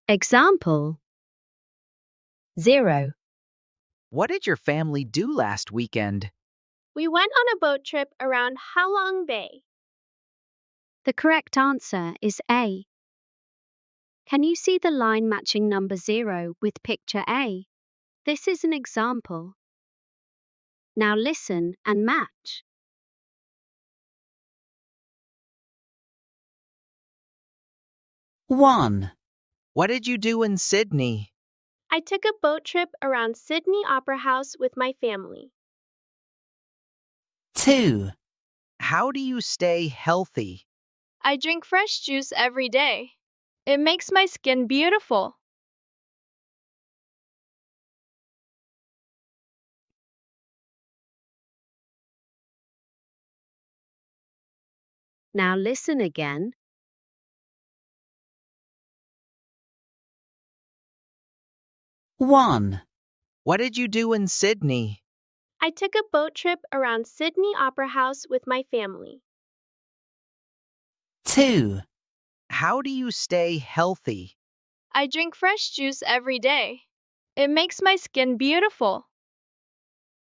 Example 0. What did your family do last weekend? We went on a boat trip around Halong Bay. The correct answer is A. Can you see the line matching number 0 with picture A? This is an example. Now listen and match. 1, What did you do in Sydney? I took a boat trip around Sydney Opera House with my family. 2, How do you stay healthy? I drink fresh juice every day. It makes my skin beautiful. Now listen again. 1, What did you do in Sydney? I took a boat trip around Sydney Opera House with my family. 2, How do you stay healthy? I drink fresh juice every day. It makes my skin beautiful.